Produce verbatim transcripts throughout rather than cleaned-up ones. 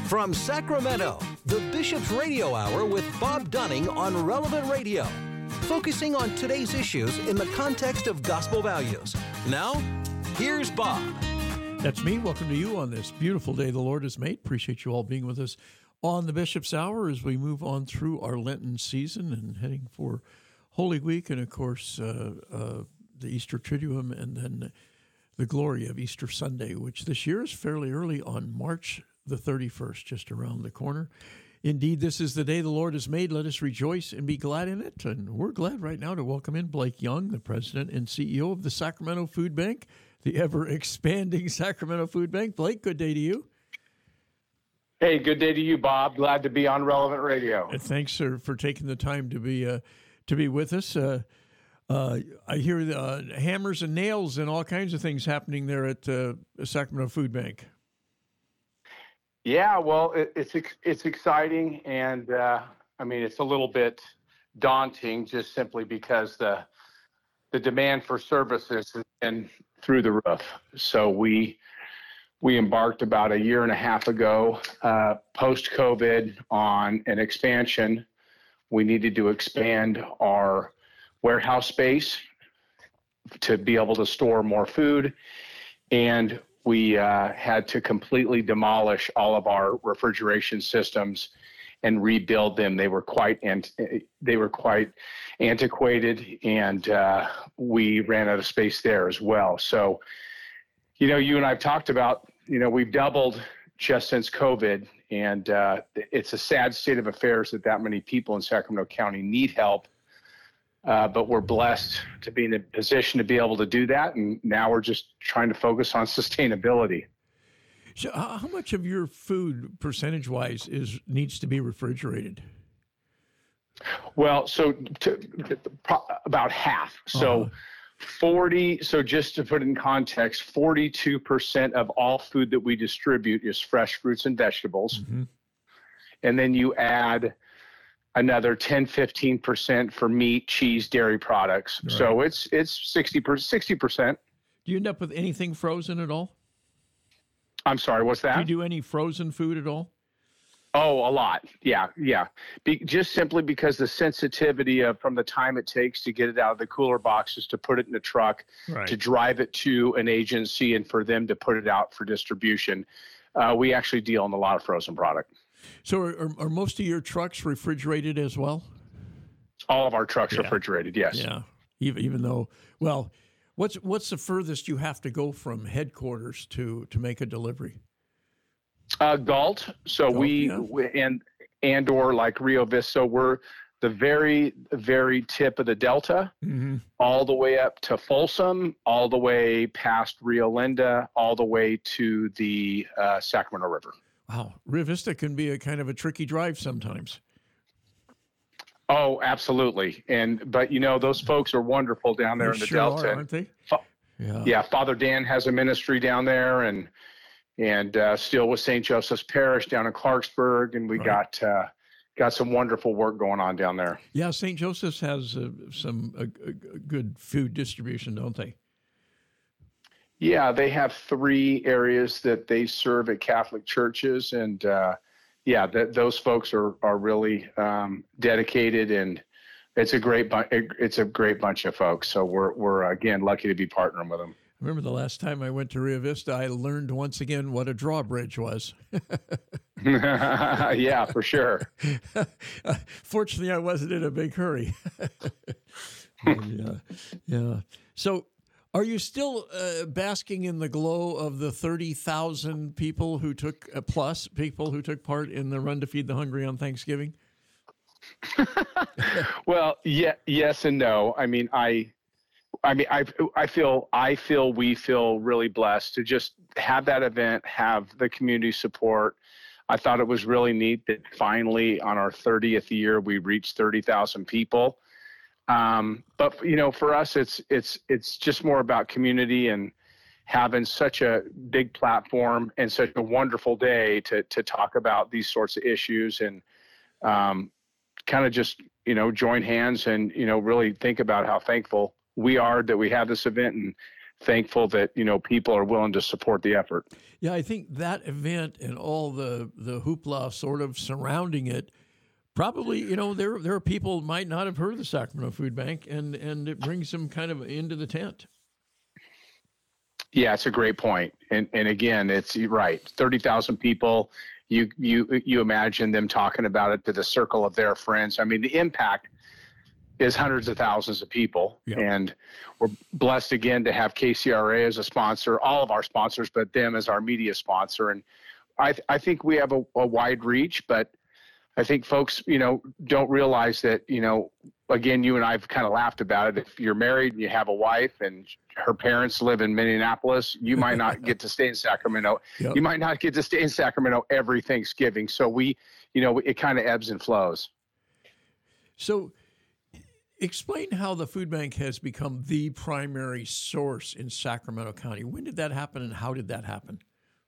From Sacramento, the Bishop's Radio Hour with Bob Dunning on Relevant Radio, focusing on today's issues in the context of gospel values. Now, here's Bob. That's me. Welcome to you on this beautiful day the Lord has made. Appreciate you all being with us on the Bishop's Hour as we move on through our Lenten season and heading for Holy Week and, of course, uh, uh, the Easter Triduum and then the glory of Easter Sunday, which this year is fairly early on March the thirty-first, just around the corner. Indeed, this is the day the Lord has made. Let us rejoice and be glad in it. And we're glad right now to welcome in Blake Young, the president and C E O of the Sacramento Food Bank, the ever-expanding Sacramento Food Bank. Blake, good day to you. Hey, good day to you, Bob. Glad to be on Relevant Radio. And thanks, sir, for taking the time to be uh, to be with us. Uh, uh, I hear uh, hammers and nails and all kinds of things happening there at uh, Sacramento Food Bank. Yeah, well, it, it's it's exciting, and uh, I mean it's a little bit daunting, just simply because the the demand for services has been through the roof. So we we embarked about a year and a half ago, uh, post COVID, on an expansion. We needed to expand our warehouse space to be able to store more food, and we uh, had to completely demolish all of our refrigeration systems and rebuild them. They were quite ant- they were quite antiquated, and uh, we ran out of space there as well. So, you know, you and I've talked about, you know, we've doubled just since COVID, and uh, it's a sad state of affairs that that many people in Sacramento County need help. Uh, but we're blessed to be in a position to be able to do that, and now we're just trying to focus on sustainability. So, how much of your food, percentage-wise, is needs to be refrigerated? Well, so to, about half. So, uh-huh. forty. So, just to put it in context, forty-two percent of all food that we distribute is fresh fruits and vegetables, mm-hmm. and then you add another ten, fifteen percent for meat, cheese, dairy products. Right. So it's it's sixty percent. Do you end up with anything frozen at all? I'm sorry, what's that? Do you do any frozen food at all? Oh, a lot. Yeah, yeah. Be, just simply because the sensitivity of from the time it takes to get it out of the cooler boxes, to put it in a truck, right. to drive it to an agency, and for them to put it out for distribution. Uh, we actually deal in a lot of frozen product. So are, are most of your trucks refrigerated as well? All of our trucks yeah. are refrigerated, yes. Yeah, even, even though, well, what's what's the furthest you have to go from headquarters to, to make a delivery? Uh, Galt. So Galt, we, yeah. we, and, and or like Rio Vista, we're the very, very tip of the Delta, mm-hmm. all the way up to Folsom, all the way past Rio Linda, all the way to the uh, Sacramento River. Wow, Rio Vista can be a kind of a tricky drive sometimes. Oh, absolutely. And but you know, those folks are wonderful down there they in the sure Delta. Are, aren't they? Fa- yeah. yeah, Father Dan has a ministry down there, and and uh, still with Saint Joseph's Parish down in Clarksburg, and we right. got uh, got some wonderful work going on down there. Yeah, Saint Joseph's has uh, some uh, good food distribution, don't they? Yeah, they have three areas that they serve at Catholic churches, and uh, yeah, th- those folks are are really um, dedicated, and it's a great bu- it's a great bunch of folks. So we're we're again lucky to be partnering with them. I remember the last time I went to Rio Vista, I learned once again what a drawbridge was. Yeah, for sure. Fortunately, I wasn't in a big hurry. yeah, yeah. So. Are you still uh, basking in the glow of the thirty thousand people who took, uh, plus people who took part in the Run to Feed the Hungry on Thanksgiving? Well, yeah, yes and no. I mean, I, I mean, I, I feel, I feel, we feel really blessed to just have that event, have the community support. I thought it was really neat that finally on our thirtieth year, we reached thirty thousand people. Um, but you know, for us, it's, it's, it's just more about community and having such a big platform and such a wonderful day to, to talk about these sorts of issues and, um, kind of just, you know, join hands and, you know, really think about how thankful we are that we have this event and thankful that, you know, people are willing to support the effort. Yeah, I think that event and all the, the hoopla sort of surrounding it, probably, you know, there there are people who might not have heard of the Sacramento Food Bank, and, and it brings them kind of into the tent. Yeah, it's a great point. And and again, it's right. thirty thousand people, you you you imagine them talking about it to the circle of their friends. I mean, the impact is hundreds of thousands of people. Yeah. And we're blessed again to have K C R A as a sponsor, all of our sponsors, but them as our media sponsor. And I th- I think we have a, a wide reach, but I think folks, you know, don't realize that, you know, again, you and I have kind of laughed about it. If you're married and you have a wife and her parents live in Minneapolis, you might not get to stay in Sacramento. Yep. You might not get to stay in Sacramento every Thanksgiving. So we, you know, it kind of ebbs and flows. So explain how the food bank has become the primary source in Sacramento County. When did that happen, and how did that happen?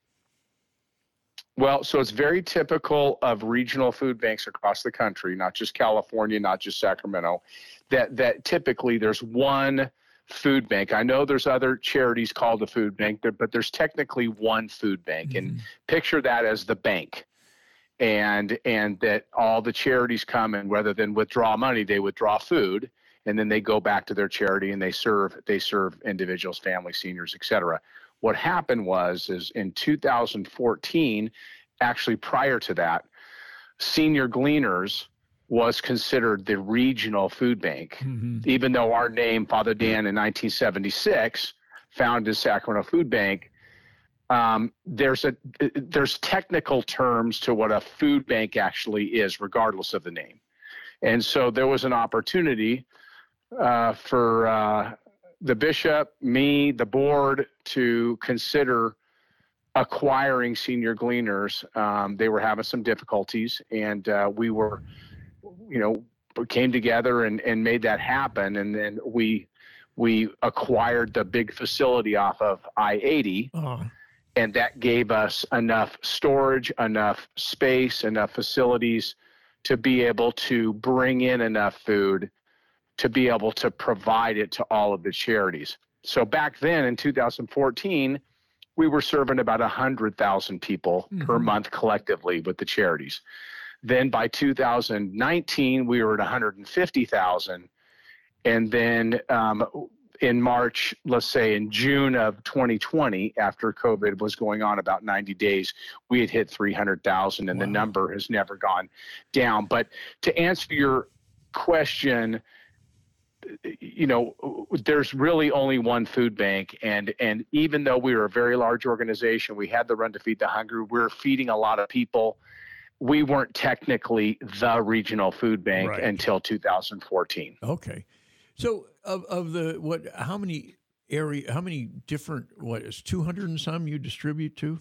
Well, so it's very typical of regional food banks across the country, not just California, not just Sacramento, that that typically there's one food bank. I know there's other charities called a food bank, but there's technically one food bank. Mm-hmm. And picture that as the bank. And and that all the charities come, and rather than withdraw money, they withdraw food, and then they go back to their charity and they serve they serve individuals, families, seniors, et cetera. What happened was is in two thousand fourteen, actually prior to that, Senior Gleaners was considered the regional food bank, mm-hmm. even though our name, Father Dan, in nineteen seventy-six, founded Sacramento Food Bank. Um, there's a there's technical terms to what a food bank actually is, regardless of the name. And so there was an opportunity uh, for uh, the bishop, me, the board, to consider acquiring Senior Gleaners. Um, they were having some difficulties, and uh, we were, you know, came together and, and made that happen. And then we we acquired the big facility off of I eighty, uh-huh. and that gave us enough storage, enough space, enough facilities to be able to bring in enough food to be able to provide it to all of the charities. So back then in two thousand fourteen, we were serving about one hundred thousand people mm-hmm. per month collectively with the charities. Then by two thousand nineteen, we were at one hundred fifty thousand. And then um, in March, let's say in June of twenty twenty, after COVID was going on about ninety days, we had hit three hundred thousand, and wow. the number has never gone down. But to answer your question, you know, there's really only one food bank. And, and even though we were a very large organization, we had the Run to Feed the Hungry, we were feeding a lot of people. We weren't technically the regional food bank right. until two thousand fourteen. Okay. So of, of the, what, how many area, how many different, what is two hundred and some you distribute to?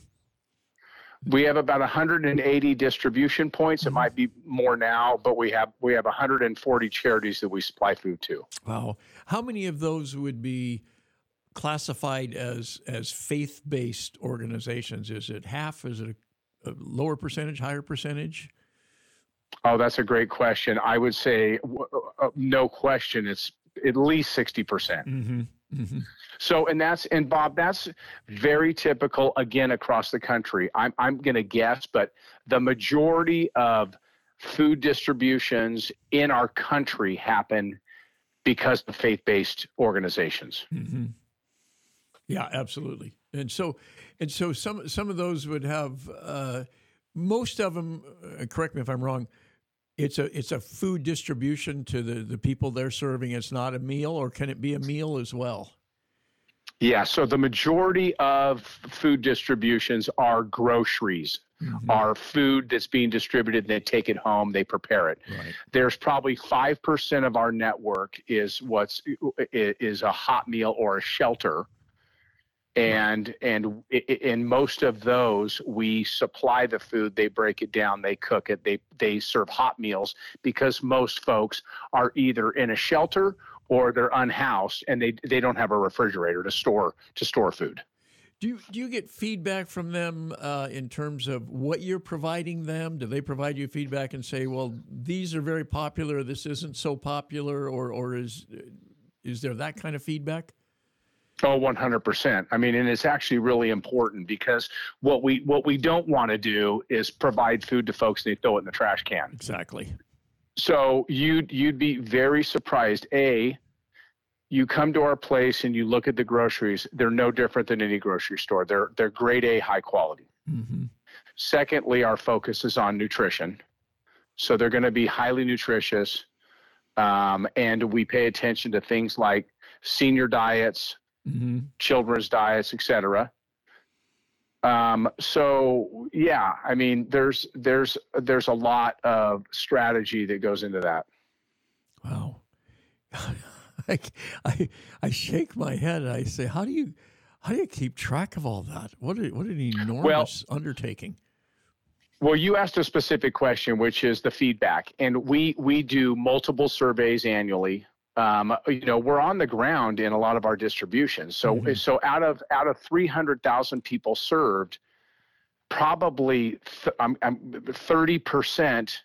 We have about one hundred eighty distribution points. Mm-hmm. It might be more now, but we have we have one hundred forty charities that we supply food to. Wow. How many of those would be classified as as faith-based organizations? Is it half? Is it a, a lower percentage, higher percentage? Oh, that's a great question. I would say uh, no question, it's at least sixty percent. Mm-hmm. Mm-hmm. So, and that's, and Bob, that's very typical again across the country. I'm, I'm going to guess, but the majority of food distributions in our country happen because of faith-based organizations. Mm-hmm. Yeah, absolutely. And so, and so some, some of those would have, uh, most of them, uh, correct me if I'm wrong, it's a, it's a food distribution to the, the people they're serving. It's not a meal, or can it be a meal as well? Yeah, so the majority of food distributions are groceries, mm-hmm. are food that's being distributed, and they take it home, they prepare it. Right. There's probably five percent of our network is what's is a hot meal or a shelter. And right. and in most of those, we supply the food, they break it down, they cook it, they they serve hot meals, because most folks are either in a shelter or they're unhoused, and they they don't have a refrigerator to store to store food. Do you, do you get feedback from them uh, in terms of what you're providing them? Do they provide you feedback and say, well, these are very popular, this isn't so popular, or or is is there that kind of feedback? Oh, one hundred percent. I mean, and it's actually really important because what we what we don't want to do is provide food to folks and they throw it in the trash can. Exactly. So you'd you'd be very surprised. A, you come to our place and you look at the groceries; they're no different than any grocery store. They're they're grade A, high quality. Mm-hmm. Secondly, our focus is on nutrition, so they're going to be highly nutritious, um, and we pay attention to things like senior diets, mm-hmm. children's diets, et cetera. Um, so yeah, I mean, there's, there's, there's a lot of strategy that goes into that. Wow. I, I, I shake my head and I say, how do you, how do you keep track of all that? What, a, what an enormous well, undertaking. Well, you asked a specific question, which is the feedback, and we, we do multiple surveys annually. Um, you know, we're on the ground in a lot of our distributions. So, mm-hmm. so out of out of three hundred thousand people served, probably th- um, um, thirty percent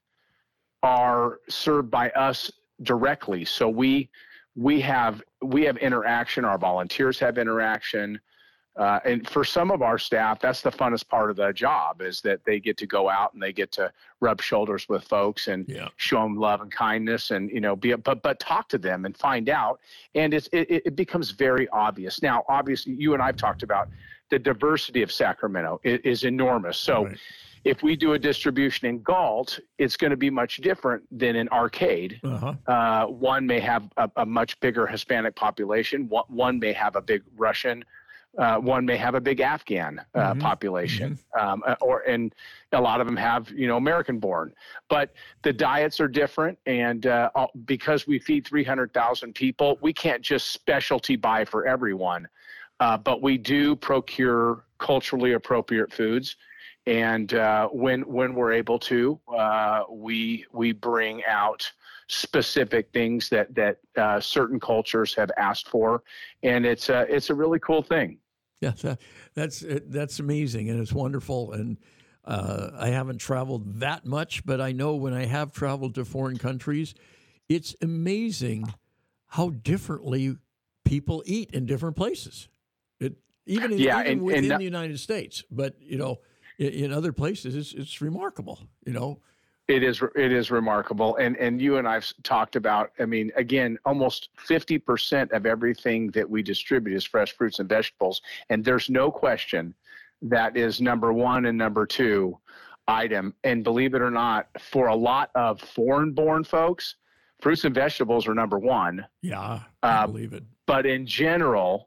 are served by us directly. So we we have we have interaction. Our volunteers have interaction. Uh, and for some of our staff, that's the funnest part of the job, is that they get to go out and they get to rub shoulders with folks and yeah. show them love and kindness, and, you know, be, but, but talk to them and find out. And it's, it, it becomes very obvious. Now, obviously, you and I've talked about the diversity of Sacramento is, is enormous. So right. if we do a distribution in Galt, it's going to be much different than in Arcade. Uh-huh. Uh, one may have a, a much bigger Hispanic population. One, one may have a big Russian. Uh, one may have a big Afghan uh, mm-hmm. population, mm-hmm. Um, or and a lot of them have, you know, American-born. But the diets are different, and uh, because we feed three hundred thousand people, we can't just specialty buy for everyone. Uh, but we do procure culturally appropriate foods, and uh, when when we're able to, uh, we we bring out specific things that that uh, certain cultures have asked for, and it's a it's a really cool thing. Yeah, that, that's that's amazing, and it's wonderful. And uh, I haven't traveled that much, but I know when I have traveled to foreign countries, it's amazing how differently people eat in different places. It even, in, yeah, even and, within and, the United States, but you know, in, in other places, it's it's remarkable. You know. It is it is remarkable, and and you and I've talked about. I mean, again, almost fifty percent of everything that we distribute is fresh fruits and vegetables, and there's no question that is number one and number two item. And believe it or not, for a lot of foreign-born folks, fruits and vegetables are number one. Yeah, I uh, believe it. But in general,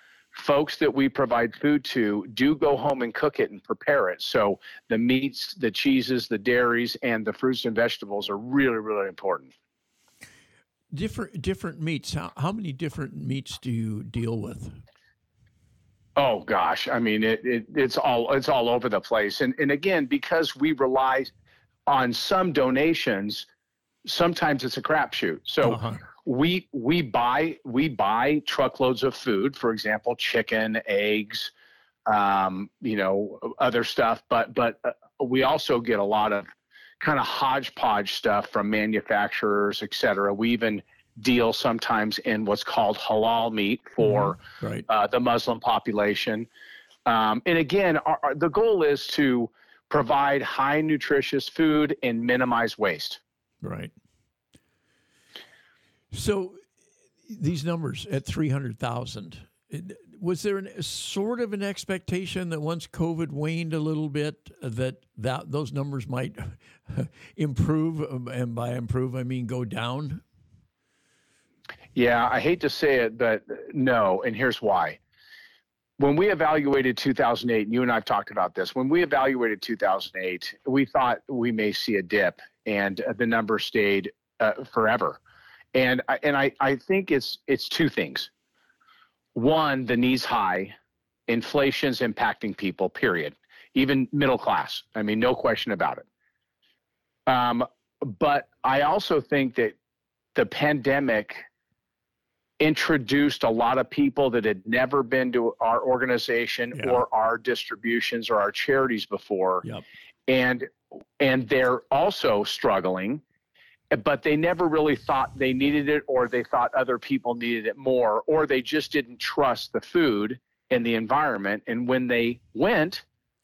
folks that we provide food to do go home and cook it and prepare it. So the meats, the cheeses, the dairies, and the fruits and vegetables are really, really important. Different different meats. How, how many different meats do you deal with? Oh gosh, I mean it, it it's all it's all over the place. And and again, because we rely on some donations, sometimes it's a crapshoot. So. Uh-huh. We we buy we buy truckloads of food, for example, chicken, eggs, um, you know, other stuff. But but uh, we also get a lot of kind of hodgepodge stuff from manufacturers, et cetera. We even deal sometimes in what's called halal meat for mm-hmm. right. uh, the Muslim population. Um, and again, our, our, the goal is to provide high nutritious food and minimize waste. Right. So these numbers at three hundred thousand, was there an, sort of an expectation that once COVID waned a little bit that, that those numbers might improve? And by improve, I mean go down? Yeah, I hate to say it, but no, and here's why. When we evaluated two thousand eight, and you and I have talked about this, when we evaluated two thousand eight, we thought we may see a dip, and the number stayed uh, forever. And I, and I, I think it's it's two things. One, the knee's high. Inflation's impacting people, period. Even middle class. I mean, no question about it. Um, but I also think that the pandemic introduced a lot of people that had never been to our organization yeah. or our distributions or our charities before. Yep. And and they're also struggling. but they never really thought they needed it, or they thought other people needed it more, or they just didn't trust the food and the environment. And when they went,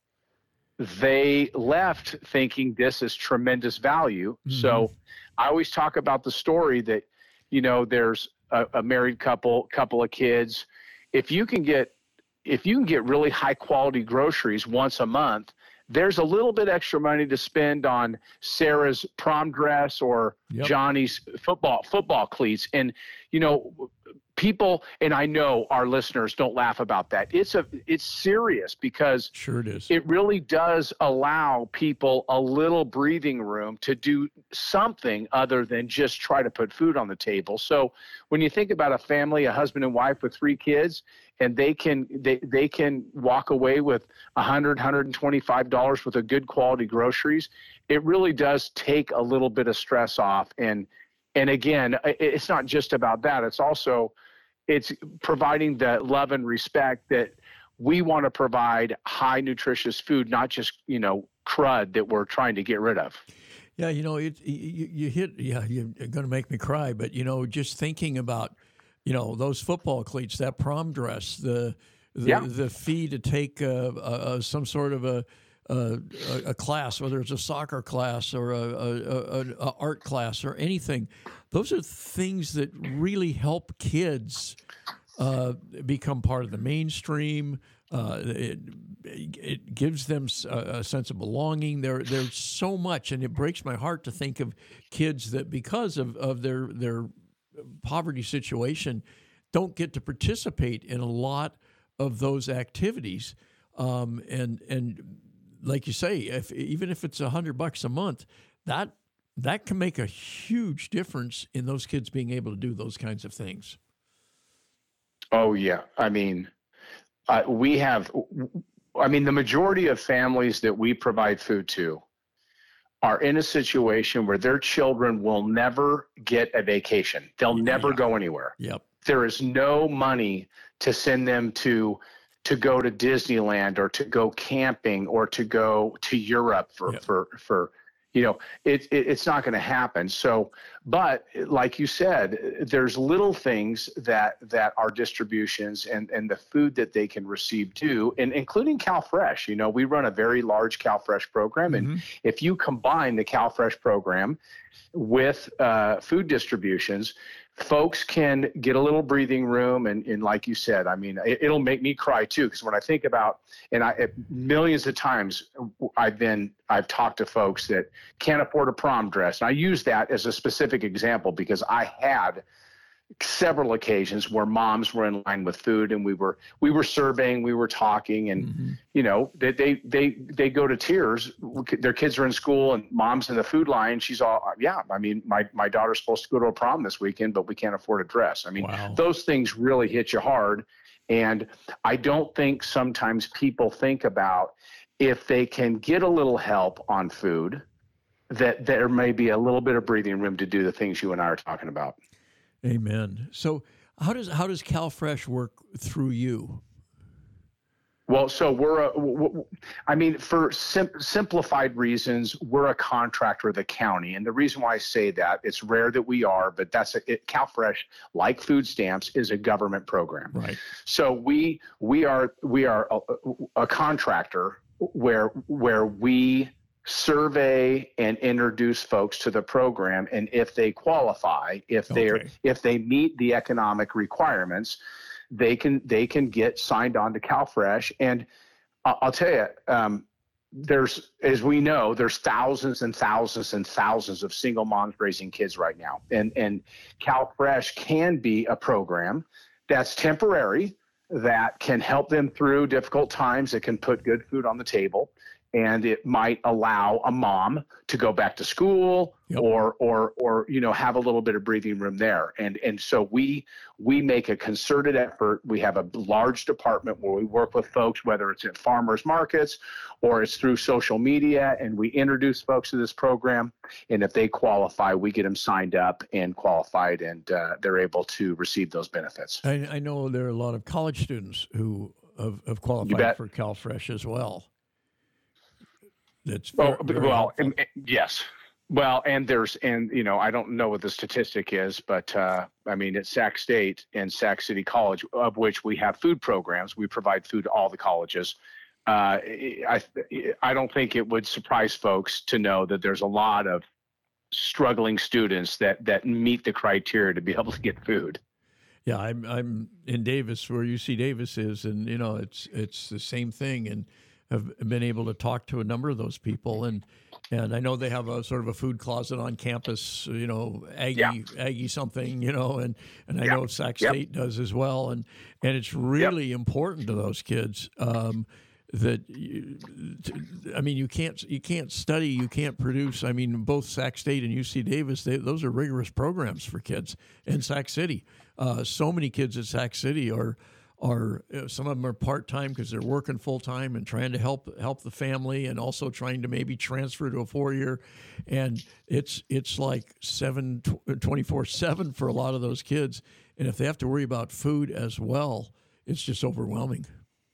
they left thinking this is tremendous value. Mm-hmm. So I always talk about the story that, you know, there's a, a married couple, couple of kids. If you can get, if you can get really high quality groceries once a month, there's a little bit extra money to spend on Sarah's prom dress or yep. Johnny's football, football cleats. And, you know, people, and I know our listeners don't laugh about that. It's a, it's serious, because sure it is. It really does allow people a little breathing room to do something other than just try to put food on the table. So when you think about a family, a husband and wife with three kids, and they can, they, they can walk away with a hundred, hundred and twenty-five dollars worth of good quality groceries, it really does take a little bit of stress off. And, and again, it's not just about that. It's also, it's providing the love and respect that we want to provide high nutritious food, not just, you know, crud that we're trying to get rid of. Yeah. You know, it, you, you hit, yeah, you're going to make me cry, but, you know, just thinking about, you know, those football cleats, that prom dress, the, the, yeah. the fee to take uh, uh, some sort of a, Uh, a, a class, whether it's a soccer class or a, a, a, a art class or anything, those are things that really help kids uh, become part of the mainstream. Uh, it, it gives them a, a sense of belonging. There, there's so much, and it breaks my heart to think of kids that, because of, of their their poverty situation, don't get to participate in a lot of those activities. Um, and and like you say, if even if it's a hundred bucks a month, that that can make a huge difference in those kids being able to do those kinds of things. Oh yeah, I mean, uh, we have. I mean, the majority of families that we provide food to are in a situation where their children will never get a vacation. They'll yeah. never go anywhere. Yep. There is no money to send them to. to go to Disneyland or to go camping or to go to Europe for, yep. for, for, you know, it, it it's not going to happen. So, but like you said, there's little things that, that our distributions and, and the food that they can receive do, and including CalFresh. You know, we run a very large CalFresh program. And mm-hmm. if you combine the CalFresh program with uh, food distributions, folks can get a little breathing room. And, and like you said, I mean, it, it'll make me cry too, because when I think about, and I millions of times I've been, I've talked to folks that can't afford a prom dress. And I use that as a specific example because I had several occasions where moms were in line with food, and we were we were surveying, we were talking, and mm-hmm. you know, they, they they they go to tears. Their kids are in school, and mom's in the food line. She's all, yeah, I mean, my my daughter's supposed to go to a prom this weekend, but we can't afford a dress. I mean, wow. Those things really hit you hard, and I don't think sometimes people think about if they can get a little help on food, that there may be a little bit of breathing room to do the things you and I are talking about. Amen. So how does how does CalFresh work through you? Well, so we're, a, I mean, for sim- simplified reasons, we're a contractor of the county. And the reason why I say that, it's rare that we are, but that's a, it, CalFresh, like food stamps, is a government program. Right. So we we are we are a, a contractor where where we survey and introduce folks to the program, and if they qualify, if they're okay. if they meet the economic requirements, they can they can get signed on to CalFresh. And I'll tell you, um, there's, as we know, there's thousands and thousands and thousands of single moms raising kids right now, and and CalFresh can be a program that's temporary, that can help them through difficult times, that can put good food on the table. And it might allow a mom to go back to school, yep. or, or, or, you know, have a little bit of breathing room there. And, and so we, we make a concerted effort. We have a large department where we work with folks, whether it's at farmers markets or it's through social media, and we introduce folks to this program. And if they qualify, we get them signed up and qualified, and uh, they're able to receive those benefits. I, I know there are a lot of college students who have, have qualified for CalFresh as well. That's very, oh, very well, and, yes, Well, and there's, and you know, I don't know what the statistic is, but uh, I mean, at Sac State and Sac City College, of which we have food programs, we provide food to all the colleges. Uh, I I don't think it would surprise folks to know that there's a lot of struggling students that that meet the criteria to be able to get food. Yeah, I'm I'm in Davis, where U C Davis is, and you know, it's it's the same thing, and have been able to talk to a number of those people, and and I know they have a sort of a food closet on campus, you know, Aggie Yeah. Aggie something, you know, and and I Yeah. know Sac Yep. State does as well, and and it's really important to those kids. Um, that you, I mean, you can't you can't study, you can't produce. I mean, both Sac State and U C Davis, they, those are rigorous programs for kids. In Sac City, uh, so many kids at Sac City are are uh, some of them are part time because they're working full time and trying to help help the family, and also trying to maybe transfer to a four year, and it's it's like seven twenty-four seven for a lot of those kids, and if they have to worry about food as well, it's just overwhelming.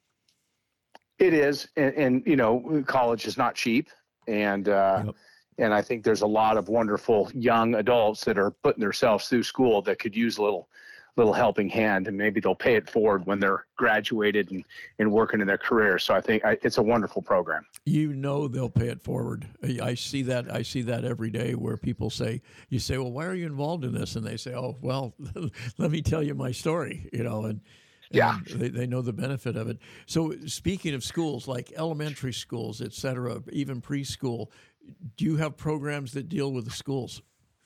It is, and, and you know, college is not cheap, and uh, Yep. and I think there's a lot of wonderful young adults that are putting themselves through school that could use a little little helping hand, and maybe they'll pay it forward when they're graduated and, and working in their career. So I think I, it's a wonderful program. You know they'll pay it forward. I I see that. I see that every day, where people say, "You say, well, why are you involved in this?" And they say, "Oh, well, let me tell you my story." You know, and Yeah. and they, they know the benefit of it. So speaking of schools, like elementary schools, et cetera, even preschool, do you have programs that deal with the schools?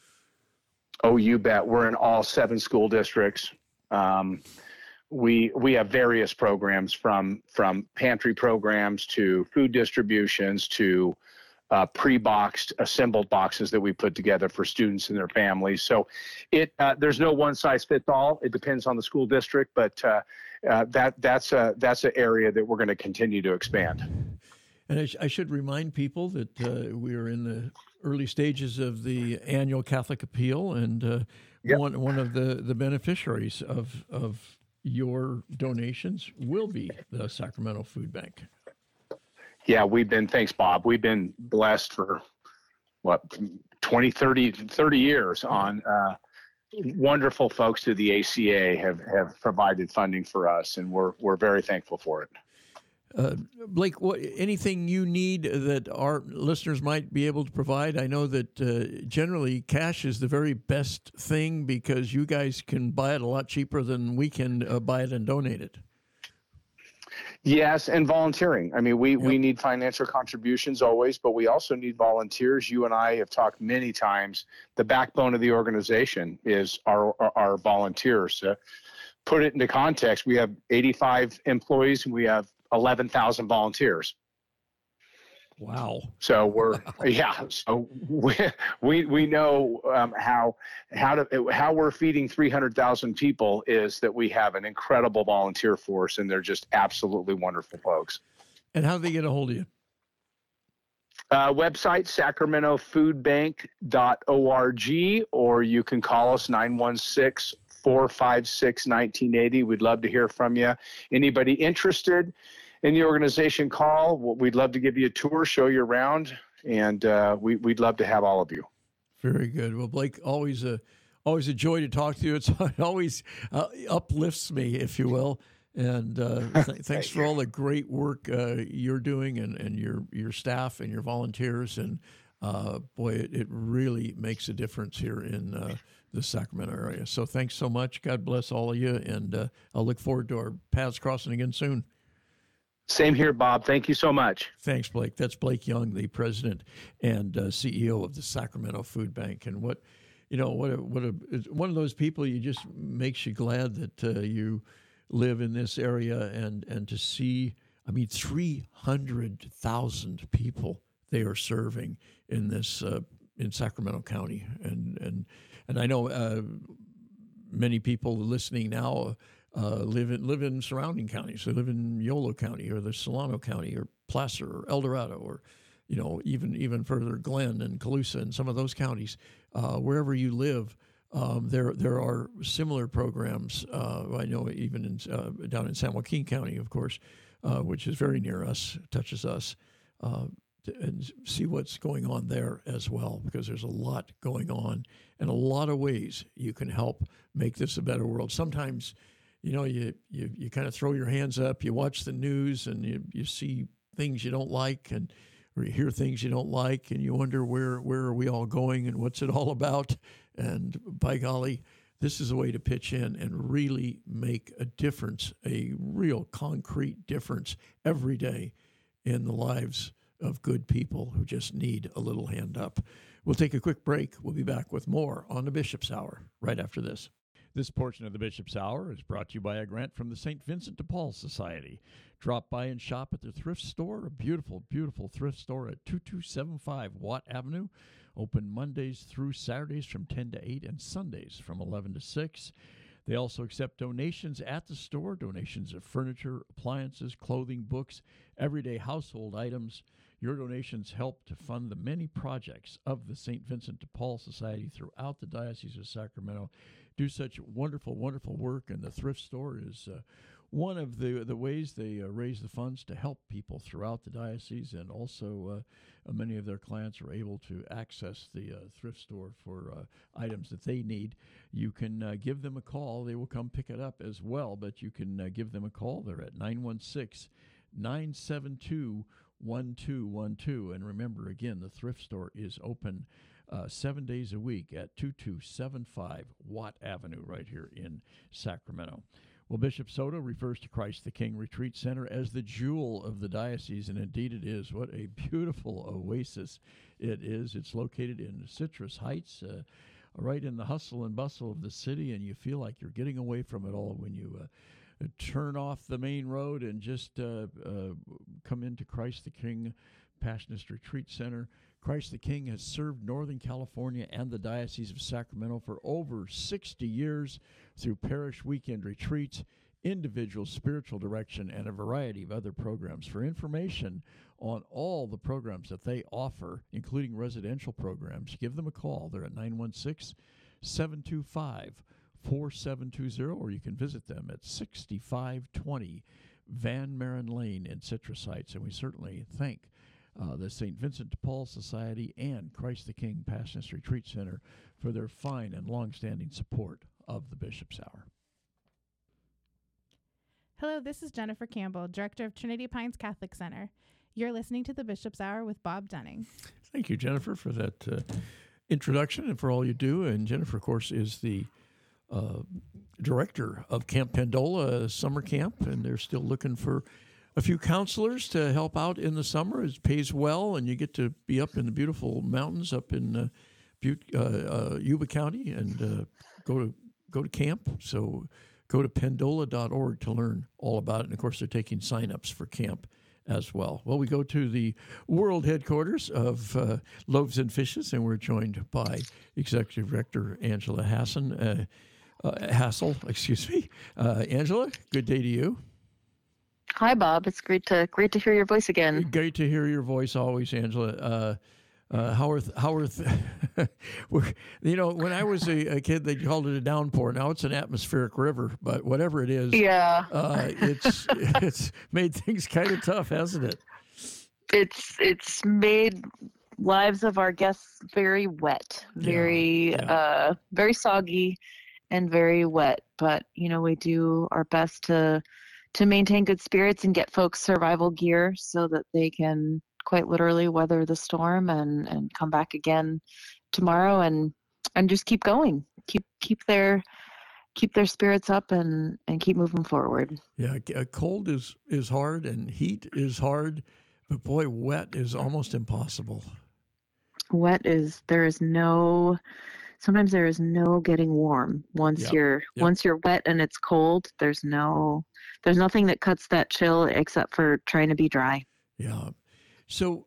Oh, you bet. We're in all seven school districts. Um, we we have various programs, from from pantry programs to food distributions to uh, pre-boxed, assembled boxes that we put together for students and their families. So it uh, there's no one size fits all. It depends on the school district, but uh, uh, that that's a that's an area that we're going to continue to expand. And I, sh- I should remind people that uh, we are in the early stages of the annual Catholic Appeal, and uh, Yep. one one of the, the beneficiaries of of your donations will be the Sacramento Food Bank. Yeah, we've been, thanks, Bob. We've been blessed for what, twenty, thirty, thirty years on uh, wonderful folks through the A C A have, have provided funding for us, and we're, we're very thankful for it. Uh, Blake, what, anything you need that our listeners might be able to provide? I know that uh, generally cash is the very best thing, because you guys can buy it a lot cheaper than we can uh, buy it and donate it. Yes, and volunteering. I mean, we, Yep. we need financial contributions always, but we also need volunteers. You and I have talked many times. The backbone of the organization is our, our, our volunteers. To put it into context, we have eighty-five employees, and we have eleven thousand volunteers. Wow. So we're, yeah, so we, we, we know um, how, how to, how we're feeding three hundred thousand people is that we have an incredible volunteer force, and they're just absolutely wonderful folks. And how do they get a hold of you? Uh, website, sacramento food bank dot org, or you can call us nine one six, four five six, one nine eight zero. We'd love to hear from you. Anybody interested in the organization, call. We'd love to give you a tour, show you around, and uh, we, we'd love to have all of you. Very good. Well, Blake, always a always a joy to talk to you. It's, it always uh, uplifts me, if you will. And uh, th- thanks for all the great work uh, you're doing, and, and your your staff and your volunteers. And uh, boy, it, it really makes a difference here in uh, the Sacramento area. So thanks so much. God bless all of you, and uh, I'll look forward to our paths crossing again soon. Same here, Bob. Thank you so much. Thanks, Blake. That's Blake Young, the president and uh, C E O of the Sacramento Food Bank. And what, you know, what a, what a, it's one of those people, you just makes you glad that uh, you live in this area, and, and to see, I mean, three hundred thousand people they are serving in this, uh, in Sacramento County. And, and, and I know uh, many people listening now Uh, live in live in surrounding counties. They live in Yolo County, or the Solano County, or Placer, or El Dorado, or you know, even even further, Glenn and Colusa, and some of those counties. Uh, wherever you live, um, there there are similar programs. Uh, I know even in, uh, down in San Joaquin County, of course, uh, which is very near us, touches us. Uh, to, and see what's going on there as well, because there's a lot going on and a lot of ways you can help make this a better world. Sometimes, you know, you you, you kind of throw your hands up, you watch the news, and you, you see things you don't like, and or you hear things you don't like, and you wonder where where are we all going and what's it all about. And by golly, this is a way to pitch in and really make a difference, a real concrete difference every day in the lives of good people who just need a little hand up. We'll take a quick break. We'll be back with more on the Bishop's Hour right after this. This portion of the Bishop's Hour is brought to you by a grant from the Saint Vincent de Paul Society. Drop by and shop at their thrift store, a beautiful, beautiful thrift store at two two seven five Watt Avenue. Open Mondays through Saturdays from ten to eight and Sundays from eleven to six. They also accept donations at the store, donations of furniture, appliances, clothing, books, everyday household items. Your donations help to fund the many projects of the Saint Vincent de Paul Society throughout the Diocese of Sacramento. Do such wonderful, wonderful work, and the thrift store is uh, one of the the ways they uh, raise the funds to help people throughout the diocese, and also uh, many of their clients are able to access the uh, thrift store for uh, items that they need. You can uh, give them a call. They will come pick it up as well, but you can uh, give them a call. They're at nine one six, nine seven two, one two one two. And remember, again, the thrift store is open Uh, seven days a week at two two seven five Watt Avenue right here in Sacramento. Well, Bishop Soto refers to Christ the King Retreat Center as the jewel of the diocese, and indeed it is. What a beautiful oasis it is. It's located in Citrus Heights, uh, right in the hustle and bustle of the city, and you feel like you're getting away from it all when you uh, turn off the main road and just uh, uh, come into Christ the King Passionist Retreat Center. Christ the King has served Northern California and the Diocese of Sacramento for over sixty years through parish weekend retreats, individual spiritual direction, and a variety of other programs. For information on all the programs that they offer, including residential programs, give them a call. They're at nine one six, seven two five, four seven two zero, or you can visit them at sixty-five twenty Van Maren Lane in Citrus Heights. And we certainly thank Uh, the Saint Vincent de Paul Society and Christ the King Passionist Retreat Center for their fine and long-standing support of the Bishop's Hour. Hello, this is Jennifer Campbell, Director of Trinity Pines Catholic Center. You're listening to the Bishop's Hour with Bob Dunning. Thank you, Jennifer, for that uh, introduction and for all you do. And Jennifer, of course, is the uh, director of Camp Pendola Summer Camp, and they're still looking for a few counselors to help out in the summer. It pays well, and you get to be up in the beautiful mountains up in uh, Butte, uh, uh, Yuba County, and uh, go to go to camp. So go to pendola dot org to learn all about it. And, of course, they're taking sign-ups for camp as well. Well, we go to the world headquarters of uh, Loaves and Fishes, and we're joined by Executive Director Angela Hassan, uh, uh, Hassel, excuse me. Uh, Angela, good day to you. Hi, Bob. It's great to great to hear your voice again. Great to hear your voice always, Angela. Uh, uh, how are th- how are th- we're, you know, when I was a, a kid, they called it a downpour. Now it's an atmospheric river, but whatever it is, yeah, uh, it's it's made things kind of tough, hasn't it? It's it's made lives of our guests very wet, very yeah, yeah. uh, very soggy, and very wet. But you know, we do our best to. to maintain good spirits and get folks survival gear so that they can quite literally weather the storm and, and come back again tomorrow and and just keep going. Keep keep their keep their spirits up and, and keep moving forward. Yeah, cold is, is hard and heat is hard, but boy, wet is almost impossible. Wet is there is no sometimes there is no getting warm. Once yep. you're yep. once you're wet and it's cold, there's no There's nothing that cuts that chill except for trying to be dry. Yeah. So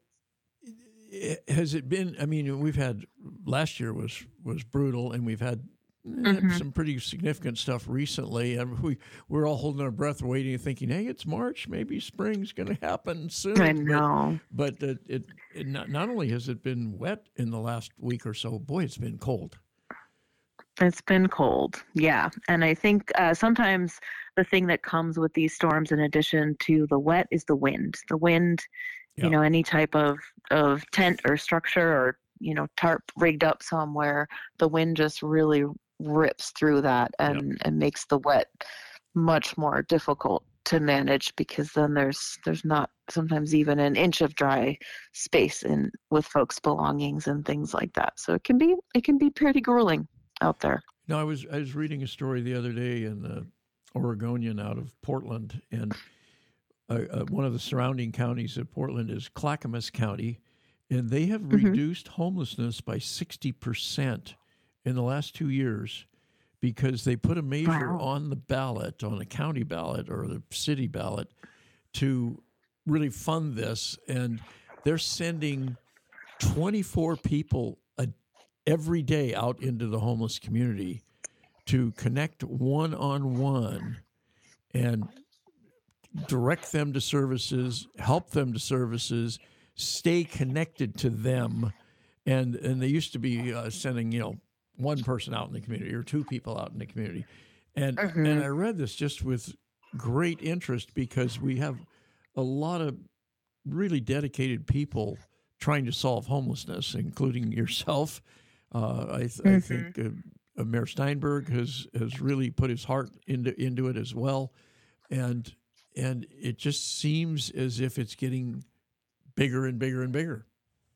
has it been, I mean, we've had, last year was, was brutal, and we've had mm-hmm. some pretty significant stuff recently. And we, we're all holding our breath, waiting and thinking, hey, it's March, maybe spring's going to happen soon. I know. But, but it, it, it not, not only has it been wet in the last week or so, boy, it's been cold. It's been cold. Yeah. And I think uh, sometimes the thing that comes with these storms, in addition to the wet, is the wind. The wind, Yeah. you know, any type of, of tent or structure or, you know, tarp rigged up somewhere, the wind just really rips through that and, Yep. and makes the wet much more difficult to manage, because then there's there's not sometimes even an inch of dry space in with folks' belongings and things like that. So it can be it can be pretty grueling out there. No, I was I was reading a story the other day in the Oregonian out of Portland, and uh, uh, one of the surrounding counties of Portland is Clackamas County, and they have Mhm. reduced homelessness by sixty percent in the last two years because they put a measure Wow. on the ballot, on the county ballot or the city ballot, to really fund this, and they're sending twenty-four people a, every day out into the homeless community to connect one-on-one and direct them to services, help them to services, stay connected to them. And and they used to be uh, sending, you know, one person out in the community or two people out in the community. And Mhm. and I read this just with great interest because we have a lot of really dedicated people trying to solve homelessness, including yourself. Uh, I, th- I Mhm. think uh, uh, Mayor Steinberg has has really put his heart into into it as well, and and it just seems as if it's getting bigger and bigger and bigger.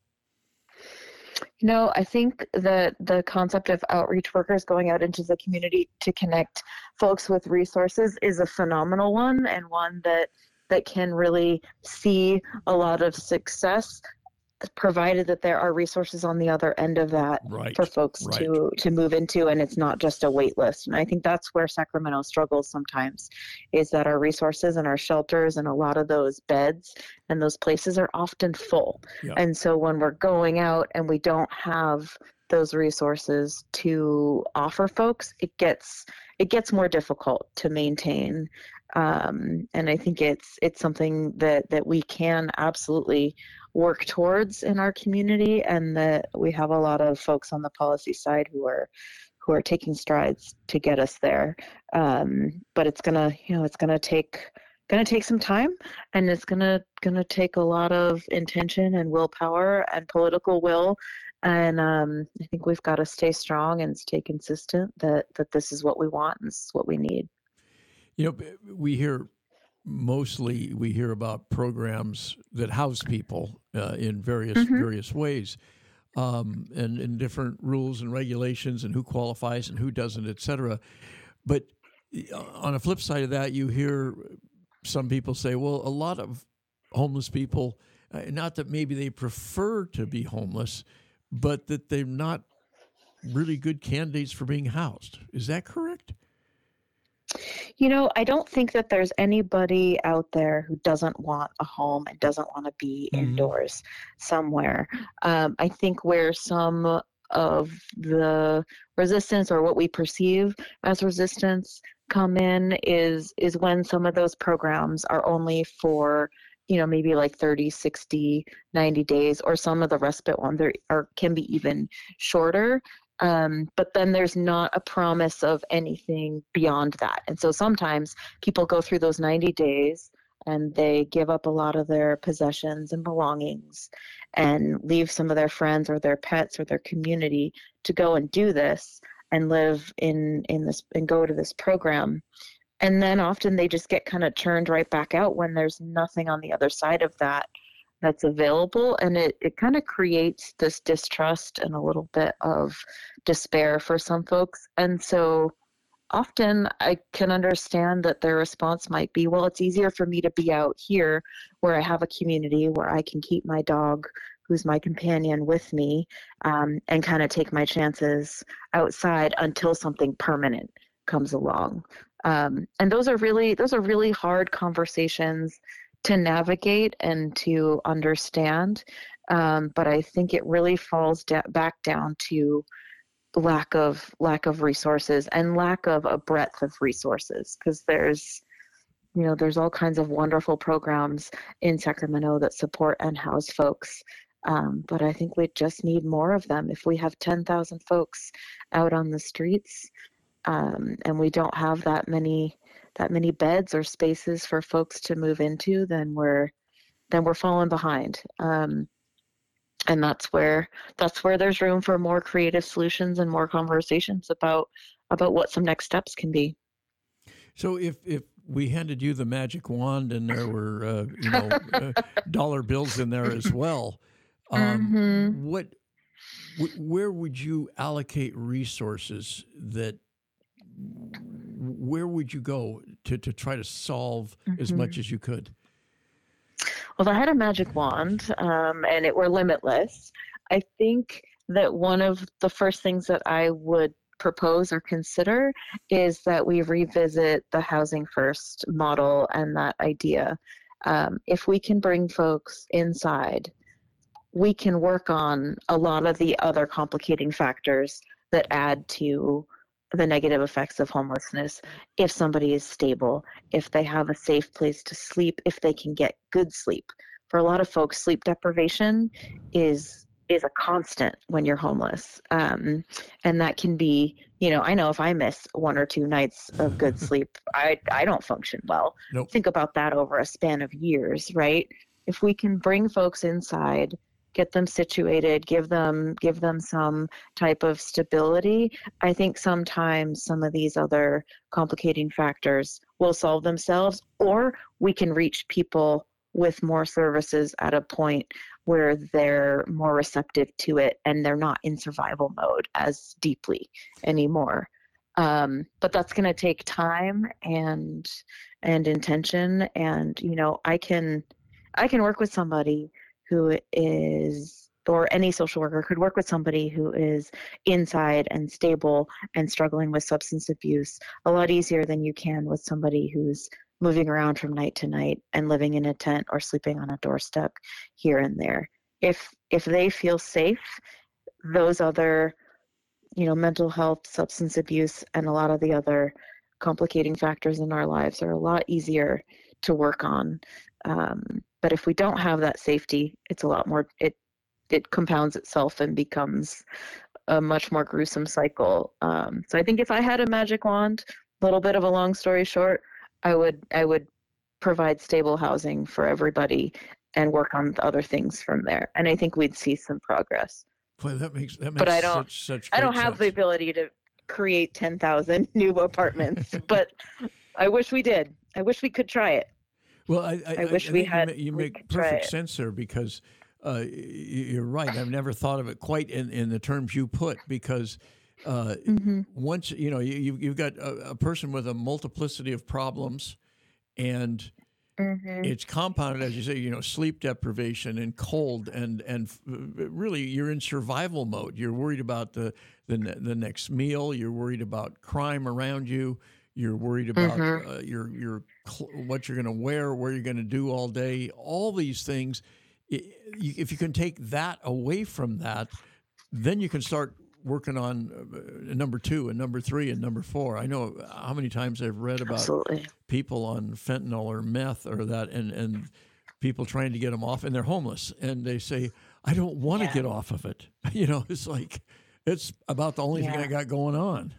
You know, I think that the concept of outreach workers going out into the community to connect folks with resources is a phenomenal one, and one that that can really see a lot of success, provided that there are resources on the other end of that Right, for folks right. to to move into, and it's not just a wait list. And I think that's where Sacramento struggles sometimes, is that our resources and our shelters and a lot of those beds and those places are often full. Yeah. And so when we're going out and we don't have those resources to offer folks, it gets it gets more difficult to maintain. Um, and I think it's it's something that that we can absolutely work towards in our community, and that we have a lot of folks on the policy side who are who are taking strides to get us there. Um, but it's gonna, you know, it's gonna take gonna take some time, and it's gonna gonna take a lot of intention and willpower and political will. And um, I think we've got to stay strong and stay consistent that that this is what we want and this is what we need. You know, b- we hear mostly we hear about programs that house people uh, in various Mhm. various ways, um, and, and different rules and regulations and who qualifies and who doesn't, et cetera. But uh, on a flip side of that, you hear some people say, well, a lot of homeless people, uh, not that maybe they prefer to be homeless, but that they're not really good candidates for being housed. Is that correct? You know, I don't think that there's anybody out there who doesn't want a home and doesn't want to be Mhm. indoors somewhere. Um, I think where some of the resistance, or what we perceive as resistance, come in is is when some of those programs are only for, you know, maybe like thirty, sixty, ninety days, or some of the respite ones are, are can be even shorter. Um, but then there's not a promise of anything beyond that. And so sometimes people go through those ninety days and they give up a lot of their possessions and belongings and leave some of their friends or their pets or their community to go and do this and live in, in this and go to this program. And then often they just get kind of churned right back out when there's nothing on the other side of that that's available. And it, it kind of creates this distrust and a little bit of despair for some folks. And so often I can understand that their response might be, well, it's easier for me to be out here where I have a community where I can keep my dog, who's my companion, with me, um, and kind of take my chances outside until something permanent comes along. Um, and those are really those are really hard conversations to navigate and to understand. Um, but I think it really falls da- back down to lack of lack of resources and lack of a breadth of resources, because there's you know there's all kinds of wonderful programs in Sacramento that support and house folks, Um, but I think we just need more of them. If we have ten thousand folks out on the streets, um, and we don't have that many that many beds or spaces for folks to move into, then we're then we're falling behind. Um, and that's where that's where there's room for more creative solutions and more conversations about about what some next steps can be. So if if we handed you the magic wand and there were uh, you know uh, dollar bills in there as well, um, Mm-hmm. what wh- where would you allocate resources that where would you go to, to try to solve as Mm-hmm. much as you could? Well, if I had a magic wand, um, and it were limitless, I think that one of the first things that I would propose or consider is that we revisit the housing first model and that idea. Um, if we can bring folks inside, we can work on a lot of the other complicating factors that add to the negative effects of homelessness. If somebody is stable, if they have a safe place to sleep, if they can get good sleep. For a lot of folks, sleep deprivation is is a constant when you're homeless. Um, and that can be, you know, I know if I miss one or two nights of good sleep, I, I don't function well. Nope. Think about that over a span of years, right? If we can bring folks inside, get them situated, give them give them some type of stability, I think sometimes some of these other complicating factors will solve themselves, or we can reach people with more services at a point where they're more receptive to it and they're not in survival mode as deeply anymore. Um, but that's going to take time and and intention. And you know, I can I can work with somebody who is, or any social worker could work with somebody who is inside and stable and struggling with substance abuse a lot easier than you can with somebody who's moving around from night to night and living in a tent or sleeping on a doorstep here and there. If if they feel safe, those other, you know, mental health, substance abuse, and a lot of the other complicating factors in our lives are a lot easier to work on. Um, but if we don't have that safety, it's a lot more, it it compounds itself and becomes a much more gruesome cycle. Um, so I think if I had a magic wand, a little bit of a long story short, I would I would provide stable housing for everybody and work on the other things from there. And I think we'd see some progress. Boy, that makes that makes But I don't such such. I don't great have the sense. ability to create ten thousand new apartments, but I wish we did. I wish we could try it. Well, I, I, I wish I we think had- you, ma- you we make could try perfect it. sense there because uh, y- you're right. I've never thought of it quite in, in the terms you put because uh, Mm-hmm. once you know you, you've you've got a, a person with a multiplicity of problems, and Mm-hmm. it's compounded as you say. You know, sleep deprivation and cold, and and f- really you're in survival mode. You're worried about the the ne- the next meal. You're worried about crime around you. You're worried about Mhm. uh, your your cl- what you're going to wear, where you're going to do all day. All these things. I- you- If you can take that away from that, then you can start working on uh, number two and number three and number four. I know how many times I've read about Absolutely. people on fentanyl or meth or that, and and people trying to get them off, and they're homeless, and they say, "I don't want to Yeah. get off of it." You know, it's like it's about the only thing Yeah. I got going on.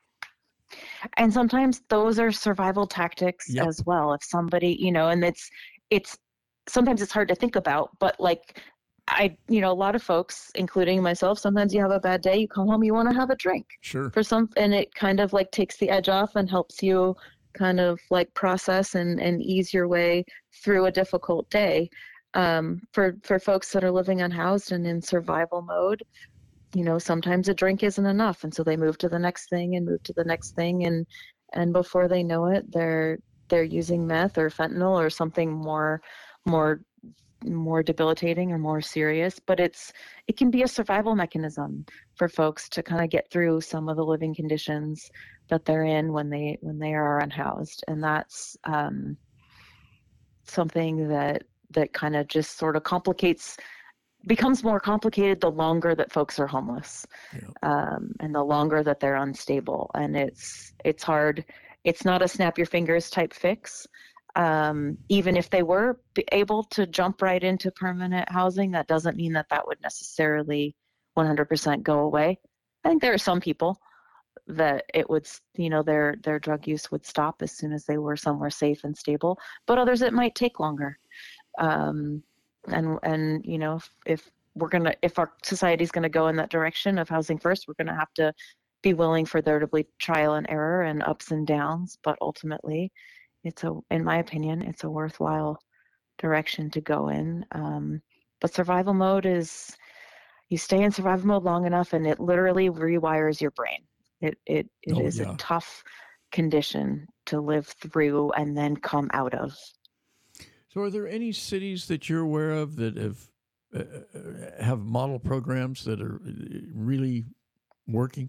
And sometimes those are survival tactics Yep. as well. If somebody, you know, and it's it's sometimes it's hard to think about, but like I, you know, a lot of folks, including myself, sometimes you have a bad day, you come home, you want to have a drink Sure. for some, and it kind of like takes the edge off and helps you kind of like process and, and ease your way through a difficult day. Um, for, for folks that are living unhoused and in survival mode, you know, sometimes a drink isn't enough. And so they move to the next thing and move to the next thing. And, and before they know it, they're, they're using meth or fentanyl or something more, more, more debilitating or more serious. But it's, it can be a survival mechanism for folks to kind of get through some of the living conditions that they're in when they, when they are unhoused. And that's, um, something that, that kind of just sort of complicates becomes more complicated the longer that folks are homeless. Yeah. Um, and the longer that they're unstable. And it's it's hard. It's not a snap your fingers type fix. Um, even if they were b- able to jump right into permanent housing, that doesn't mean that that would necessarily one hundred percent go away. I think there are some people that it would, s- you know, their their drug use would stop as soon as they were somewhere safe and stable, but others it might take longer. Um, and and you know, if, if we're gonna, if our society is gonna go in that direction of housing first, we're gonna have to be willing for there to be trial and error and ups and downs. But ultimately, it's a, in my opinion, it's a worthwhile direction to go in. Um, but survival mode is, you stay in survival mode long enough, and it literally rewires your brain. It it it Oh, is yeah. a tough condition to live through and then come out of. So, are there any cities that you're aware of that have uh, uh, have model programs that are uh, really working?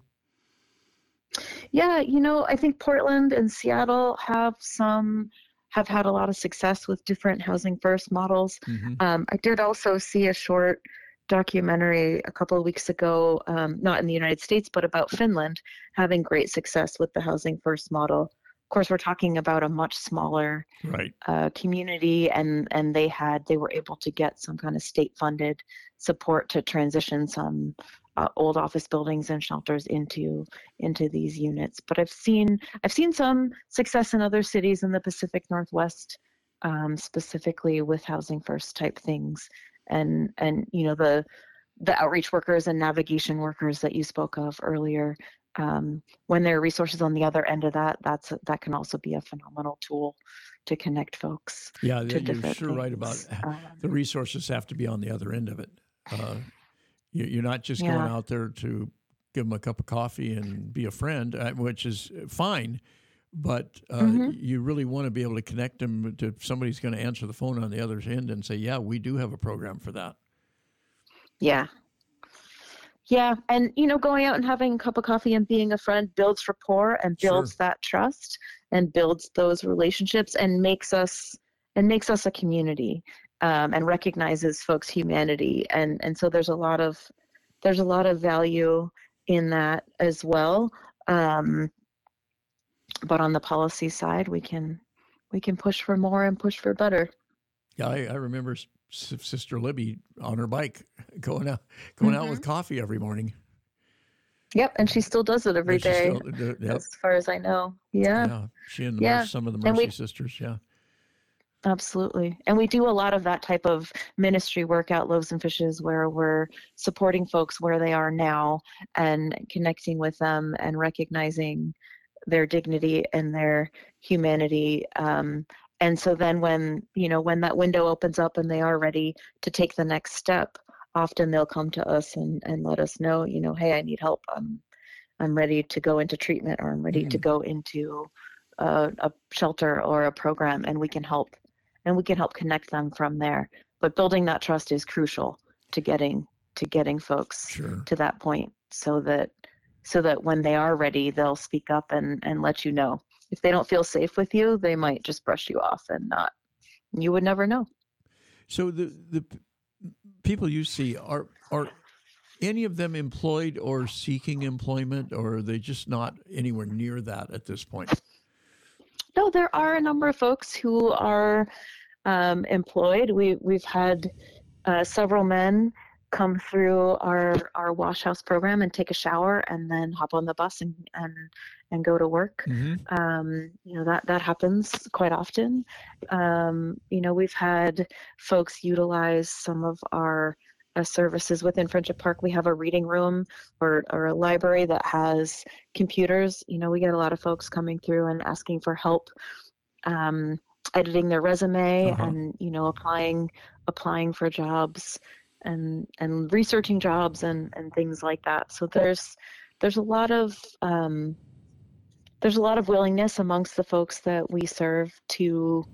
Yeah, you know, I think Portland and Seattle have some have had a lot of success with different housing first models. Mm-hmm. Um, I did also see a short documentary a couple of weeks ago, um, not in the United States, but about Finland having great success with the housing first model. Of course, we're talking about a much smaller Right. uh, community, and and they had they were able to get some kind of state funded support to transition some uh, old office buildings and shelters into into these units. But I've seen I've seen some success in other cities in the Pacific Northwest, um, specifically with housing first type things, and and you know the the outreach workers and navigation workers that you spoke of earlier. Um, when there are resources on the other end of that, that's that can also be a phenomenal tool to connect folks Yeah, to you're different sure right about things. the Um, resources have to be on the other end of it. Uh, you, you're not just going yeah, out there to give them a cup of coffee and be a friend, uh, which is fine, but uh, hmm you really want to be able to connect them to somebody's going to answer the phone on the other end and say, "Yeah, we do have a program for that." yeah, yeah. And you know, going out and having a cup of coffee and being a friend builds rapport and Sure. builds that trust and builds those relationships and makes us and makes us a community, um, and recognizes folks' humanity. And and so there's a lot of there's a lot of value in that as well. Um, but on the policy side, we can we can push for more and push for better. Yeah, I, I remember S- S- Sister Libby on her bike going out going out hmm with coffee every morning. Yep, and she still does it every And she day, still, uh, yep, as far as I know. Yeah, yeah. She and the Mer- yeah, some of the and Mercy we sisters, yeah. absolutely, and we do a lot of that type of ministry work at Loaves and Fishes, where we're supporting folks where they are now and connecting with them and recognizing their dignity and their humanity. Um, and so then when, you know, when that window opens up and they are ready to take the next step, often they'll come to us and, and let us know, you know, hey, I need help. I'm, I'm ready to go into treatment, or I'm ready to Mm. go into a, a shelter or a program, and we can help and we can help connect them from there. But building that trust is crucial to getting to getting folks Sure. to that point, so that so that when they are ready, they'll speak up and, and let you know. If they don't feel safe with you, they might just brush you off and not. You would never know. So the the p- people you see are are any of them employed or seeking employment, or are they just not anywhere near that at this point? No, there are a number of folks who are um, employed. We we've had uh, several men come through our our wash house program and take a shower and then hop on the bus and and, and go to work. Mm-hmm. Um, you know, that that happens quite often. Um, you know, we've had folks utilize some of our uh, services within Friendship Park. We have a reading room or, or a library that has computers. You know, we get a lot of folks coming through and asking for help um, editing their resume Uh-huh. and, you know, applying applying for jobs and and researching jobs and and things like that. So there's there's a lot of um, there's a lot of willingness amongst the folks that we serve to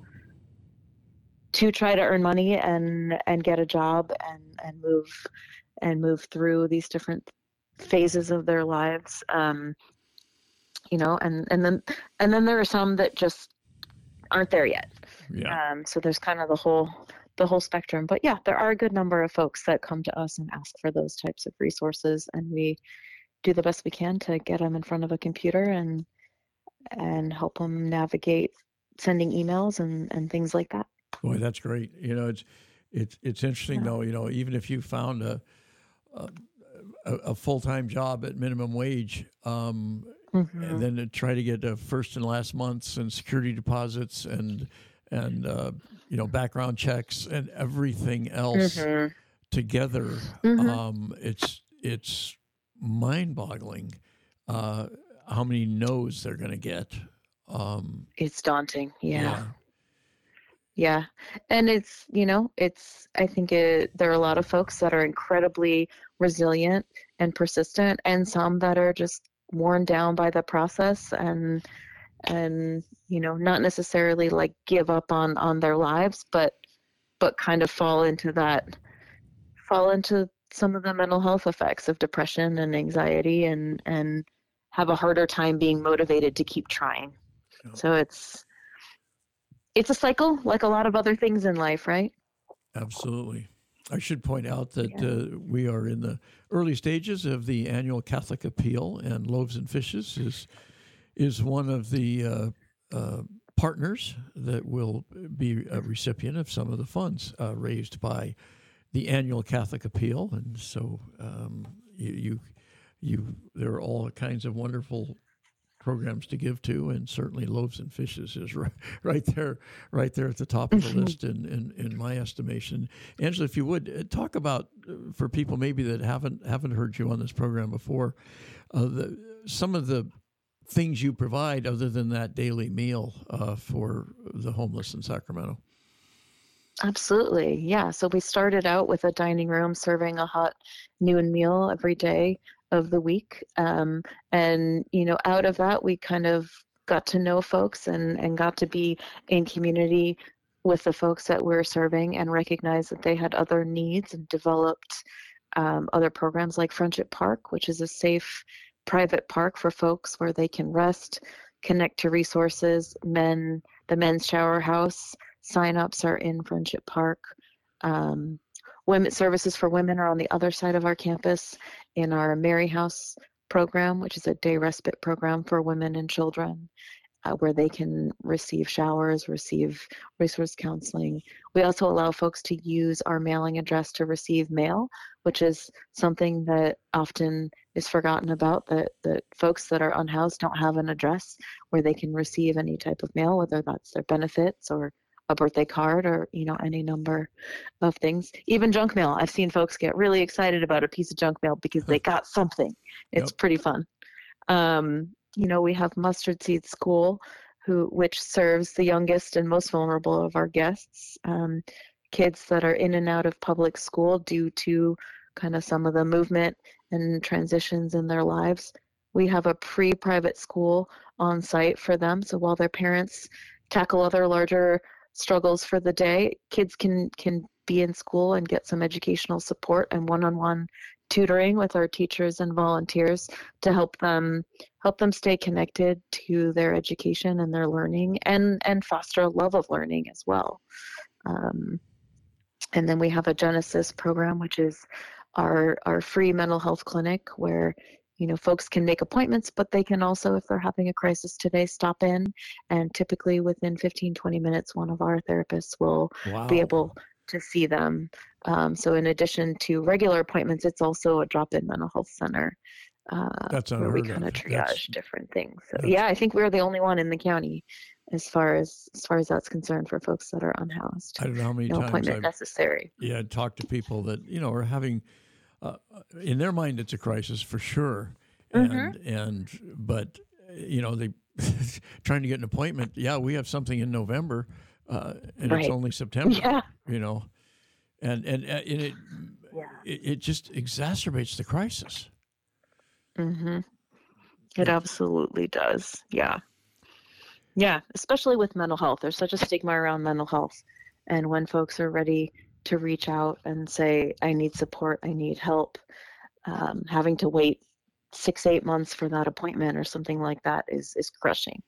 to try to earn money and and get a job and and move and move through these different phases of their lives. Um, you know, and and then and then there are some that just aren't there yet. Yeah. Um, so there's kind of the whole the whole spectrum. But yeah, there are a good number of folks that come to us and ask for those types of resources, and we do the best we can to get them in front of a computer and and help them navigate sending emails and, and things like that. Boy, that's great. You know, it's it's it's interesting Yeah. though. You know, even if you found a a, a full time job at minimum wage, um, Mm-hmm. and then to try to get a first and last months and security deposits and and uh, you know background checks and everything else Mm-hmm. together, Mm-hmm. um, it's it's mind boggling uh, how many no's they're going to get. Um, It's daunting. Yeah. yeah. Yeah. And it's, you know, it's, I think it, there are a lot of folks that are incredibly resilient and persistent, and some that are just worn down by the process and, and, you know, not necessarily like give up on, on their lives, but, but kind of fall into that, fall into some of the mental health effects of depression and anxiety, and, and have a harder time being motivated to keep trying. Yeah. So it's, it's a cycle like a lot of other things in life, right? Absolutely. I should point out that Yeah. uh, we are in the early stages of the annual Catholic Appeal, and Loaves and Fishes is is one of the uh, uh, partners that will be a recipient of some of the funds uh, raised by the annual Catholic Appeal. And so um, you, you you there are all kinds of wonderful programs to give to, and certainly Loaves and Fishes is right, right there, right there at the top of the list in, in, in my estimation. Angela, if you would uh, talk about uh, for people maybe that haven't haven't heard you on this program before, uh, the, some of the things you provide other than that daily meal uh, for the homeless in Sacramento. Absolutely. Yeah. So we started out with a dining room serving a hot noon meal every day of the week. Um, and, you know, out of that, we kind of got to know folks and, and got to be in community with the folks that we're serving, and recognize that they had other needs, and developed um, other programs like Friendship Park, which is a safe private park for folks where they can rest, connect to resources. Men, the men's shower house signups are in Friendship Park. Um, women services for women are on the other side of our campus in our Mary House program, which is a day respite program for women and children, uh, where they can receive showers, receive resource counseling. We also allow folks to use our mailing address to receive mail, which is something that often is forgotten about, that, that folks that are unhoused don't have an address where they can receive any type of mail, whether that's their benefits or a birthday card, or, you know, any number of things. Even junk mail. I've seen folks get really excited about a piece of junk mail because they got something. It's Yep. pretty fun. Um, you know, we have Mustard Seed School, who which serves the youngest and most vulnerable of our guests, um, kids that are in and out of public school due to kind of some of the movement and transitions in their lives. We have a pre-private school on site for them. So while their parents tackle other larger struggles for the day, kids can can be in school and get some educational support and one-on-one tutoring with our teachers and volunteers to help them help them stay connected to their education and their learning, and and foster a love of learning as well. Um, and then we have a Genesis program, which is our our free mental health clinic, where you know folks can make appointments, but they can also, if they're having a crisis today, stop in, and typically within fifteen, twenty minutes, one of our therapists will Wow. be able to see them. Um, so in addition to regular appointments, it's also a drop-in mental health center uh, That's where we unheard kind of. of triage That's- different things. So that's- yeah, I think we're the only one in the county as far as as far as that's concerned for folks that are unhoused. I don't know how many No times appointment I've necessary. yeah talked to people that you know are having uh, in their mind it's a crisis for sure, and Mm-hmm. and but you know they trying to get an appointment. Yeah, we have something in November, uh, and Right. it's only September. Yeah. You know, and and, uh, and it, Yeah. it it just exacerbates the crisis. Mm-hmm. It absolutely does. Yeah. Yeah. Especially with mental health. There's such a stigma around mental health. And when folks are ready to reach out and say, I need support, I need help, um, having to wait six, eight months for that appointment or something like that is, is crushing.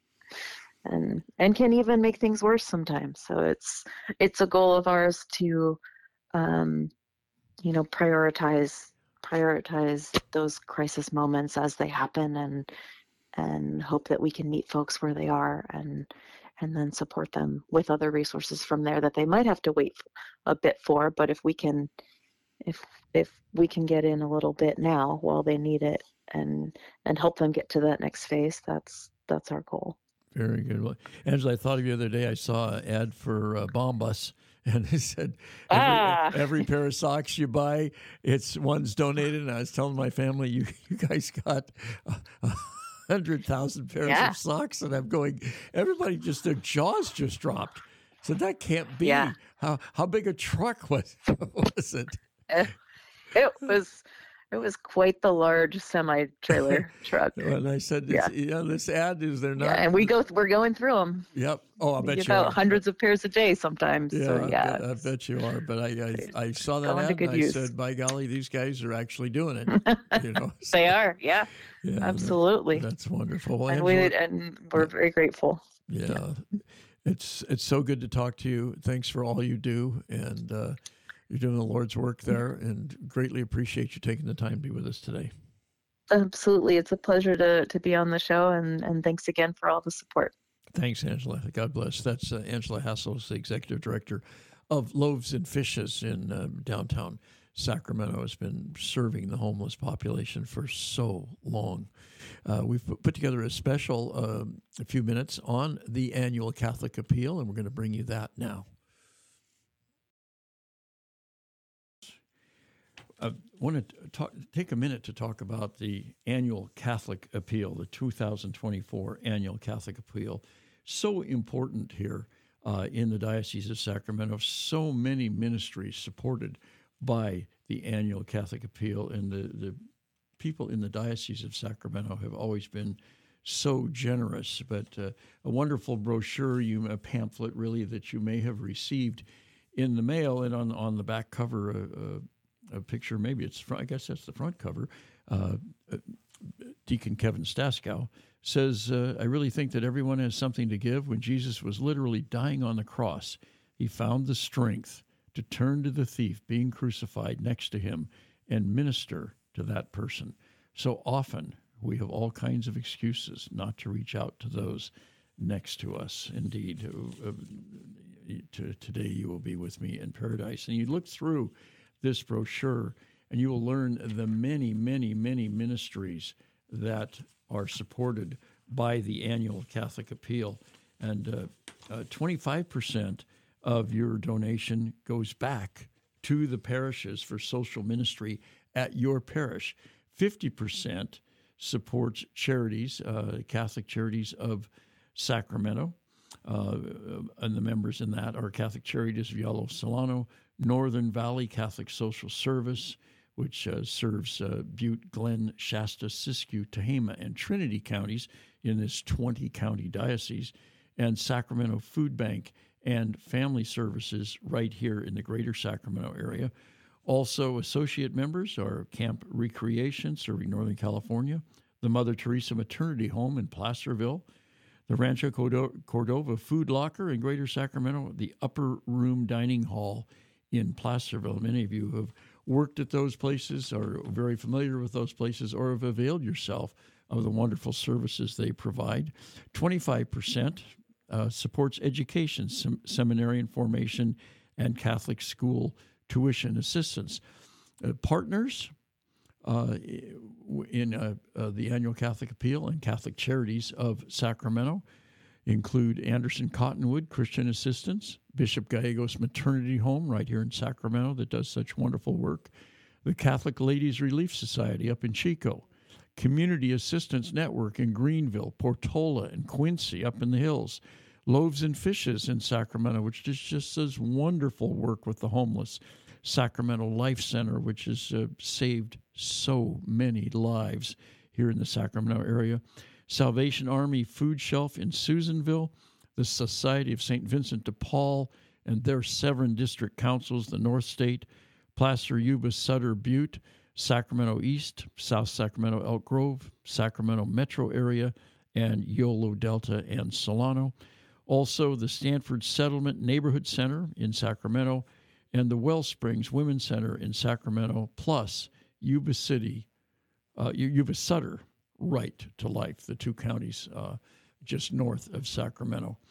And and can even make things worse sometimes. So it's it's a goal of ours to um, you know, prioritize prioritize those crisis moments as they happen, and and hope that we can meet folks where they are, and and then support them with other resources from there that they might have to wait a bit for. But if we can, if if we can get in a little bit now while they need it, and and help them get to that next phase, that's that's our goal. Very good. Well, Angela, I thought of you the other day. I saw an ad for uh, Bombas, and it said every, Ah. every pair of socks you buy, it's one's donated. And I was telling my family, you you guys got a, a hundred thousand pairs Yeah. of socks, and I'm going. Everybody just their jaws just dropped. So that can't be. Yeah. How how big a truck was was it? It was it was quite the large semi trailer truck. And I said, Yeah. it's, yeah, this ad is they're not. Yeah, and we go we're going through them. Yep. Oh, I We bet give you out are. hundreds of pairs a day sometimes. Yeah, so I yeah, bet- I, it's- bet you are. But I, I, I saw that going to ad good and I use. said, by golly, these guys are actually doing it. You know, So, they are. Yeah, yeah, that- absolutely. that's wonderful. Well, and we Angela, and we're very grateful. yeah, it's it's so good to talk to you. Thanks for all you do, and uh, you're doing the Lord's work there, and greatly appreciate you taking the time to be with us today. Absolutely, it's a pleasure to to be on the show, and and thanks again for all the support. Thanks, Angela. God bless. That's uh, Angela Hassel, the executive director of Loaves and Fishes in uh, downtown Sacramento. Has been serving the homeless population for so long. Uh, we've put, put together a special, um, a few minutes on the annual Catholic Appeal, and we're going to bring you that now. I want to talk, take a minute to talk about the annual Catholic Appeal, the two thousand twenty-four annual Catholic Appeal. So important here uh, in the Diocese of Sacramento. So many ministries supported by the annual Catholic Appeal, and the, the people in the Diocese of Sacramento have always been so generous. But uh, a wonderful brochure, you a pamphlet really that you may have received in the mail, and on on the back cover, uh, uh, a picture, maybe it's front, I guess that's the front cover. Uh, uh, Deacon Kevin Staskow says, uh, I really think that everyone has something to give. When Jesus was literally dying on the cross, he found the strength to turn to the thief being crucified next to him and minister to that person. So often we have all kinds of excuses not to reach out to those next to us. Indeed, uh, uh, to, today you will be with me in paradise. And you look through this brochure, and you will learn the many, many, many ministries that are supported by the annual Catholic Appeal. And uh, uh, twenty-five percent of your donation goes back to the parishes for social ministry at your parish. fifty percent supports charities, uh, Catholic Charities of Sacramento, uh, and the members in that are Catholic Charities of Yolo Solano, Northern Valley Catholic Social Service, which uh, serves uh, Butte, Glen, Shasta, Siskiyou, Tehama, and Trinity counties in this twenty-county diocese, and Sacramento Food Bank and Family Services right here in the greater Sacramento area. Also, associate members are Camp Recreation, serving Northern California, the Mother Teresa Maternity Home in Placerville, the Rancho Cordova Food Locker in greater Sacramento, the Upper Room Dining Hall in Placerville. Many of you have worked at those places, are very familiar with those places, or have availed yourself of the wonderful services they provide. twenty-five percent uh, supports education, sem- seminarian formation, and Catholic school tuition assistance. Uh, partners uh, in uh, uh, the annual Catholic Appeal and Catholic Charities of Sacramento include Anderson Cottonwood Christian Assistance, Bishop Gallegos Maternity Home right here in Sacramento that does such wonderful work, the Catholic Ladies Relief Society up in Chico, Community Assistance Network in Greenville, Portola, and Quincy up in the hills, Loaves and Fishes in Sacramento, which just, just does wonderful work with the homeless, Sacramento Life Center, which has uh, saved so many lives here in the Sacramento area, Salvation Army Food Shelf in Susanville, the Society of Saint Vincent de Paul and their seven district councils, the North State, Placer, Yuba, Sutter, Butte, Sacramento East, South Sacramento, Elk Grove, Sacramento Metro Area, and Yolo, Delta, and Solano. Also, the Stanford Settlement Neighborhood Center in Sacramento and the Wellsprings Women's Center in Sacramento, plus Yuba City, uh, Yuba Sutter, Right to Life, the two counties uh, just north of Sacramento.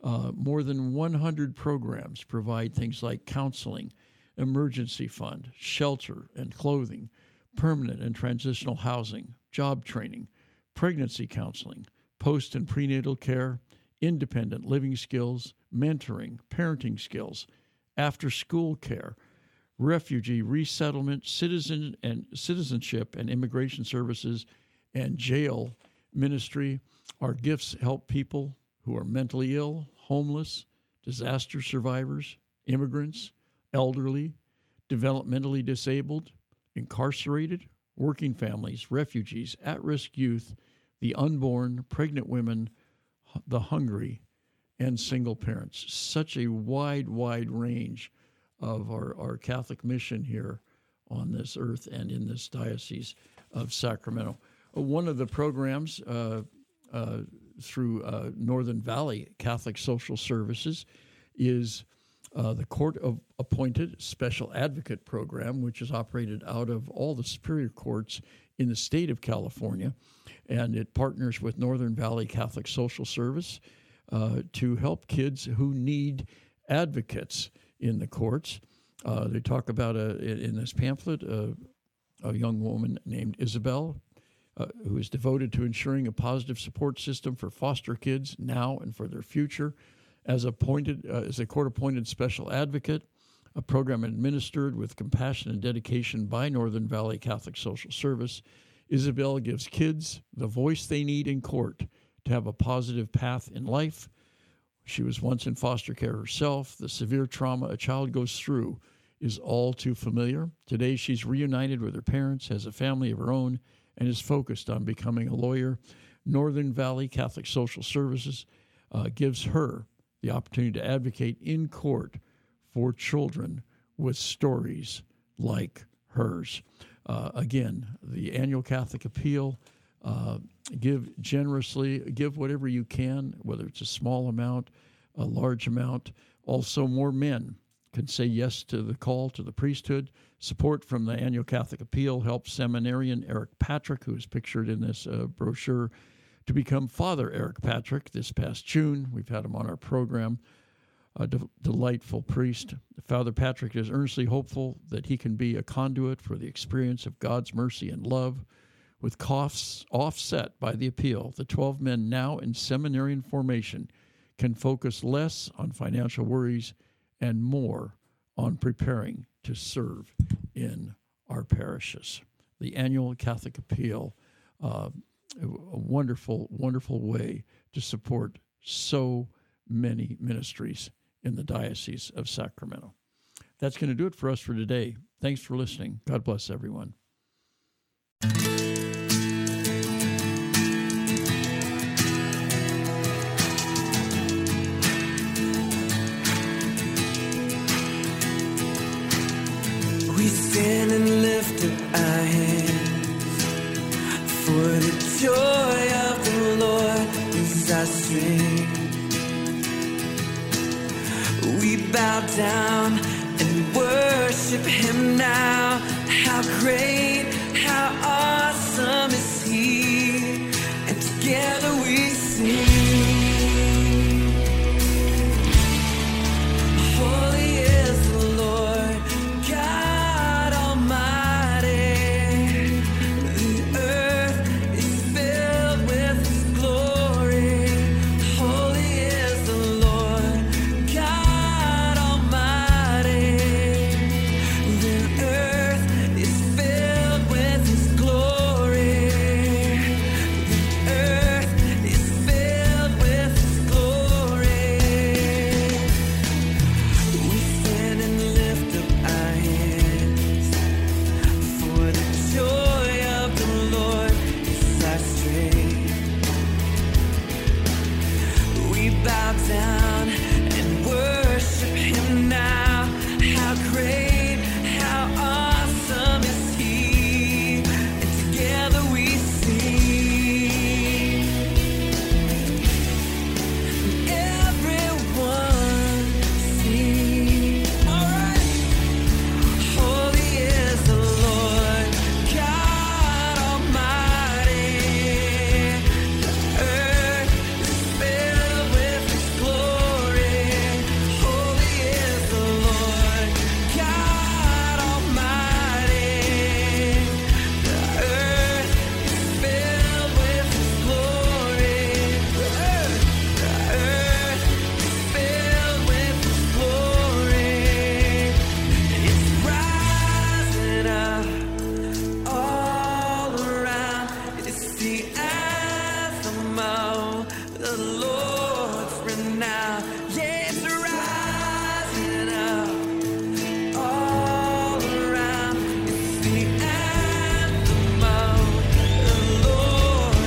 Uh, more than one hundred programs provide things like counseling, emergency fund, shelter and clothing, permanent and transitional housing, job training, pregnancy counseling, post and prenatal care, independent living skills, mentoring, parenting skills, after-school care, refugee resettlement, citizen and citizenship and immigration services, and jail ministry. Our gifts help people who are mentally ill, homeless, disaster survivors, immigrants, elderly, developmentally disabled, incarcerated, working families, refugees, at-risk youth, the unborn, pregnant women, the hungry, and single parents. Such a wide, wide range of our, our Catholic mission here on this earth and in this Diocese of Sacramento. One of the programs uh, uh, through uh, Northern Valley Catholic Social Services is uh, the court-appointed special advocate program, which is operated out of all the superior courts in the state of California, and it partners with Northern Valley Catholic Social Service uh, to help kids who need advocates in the courts. Uh, they talk about, a, in this pamphlet, uh, a young woman named Isabel, uh, who is devoted to ensuring a positive support system for foster kids now and for their future. As appointed, uh, as a court-appointed special advocate, a program administered with compassion and dedication by Northern Valley Catholic Social Service, Isabel gives kids the voice they need in court to have a positive path in life. She was once in foster care herself. The severe trauma a child goes through is all too familiar. Today, she's reunited with her parents, has a family of her own, and is focused on becoming a lawyer. Northern Valley Catholic Social Services uh, gives her the opportunity to advocate in court for children with stories like hers. Uh, again, the annual Catholic Appeal, uh, give generously, give whatever you can, whether it's a small amount, a large amount. Also, more men can say yes to the call to the priesthood. Support from the annual Catholic Appeal helps seminarian Eric Patrick, who is pictured in this uh, brochure, to become Father Eric Patrick this past June. We've had him on our program. A de- delightful priest. Father Patrick is earnestly hopeful that he can be a conduit for the experience of God's mercy and love. With costs offset by the appeal, the twelve men now in seminarian formation can focus less on financial worries and more on preparing to serve in our parishes. The annual Catholic Appeal, uh, a wonderful, wonderful way to support so many ministries in the Diocese of Sacramento. That's going to do it for us for today. Thanks for listening. God bless everyone. We stand and lift up our hands, for the joy of the Lord is our strength. We bow down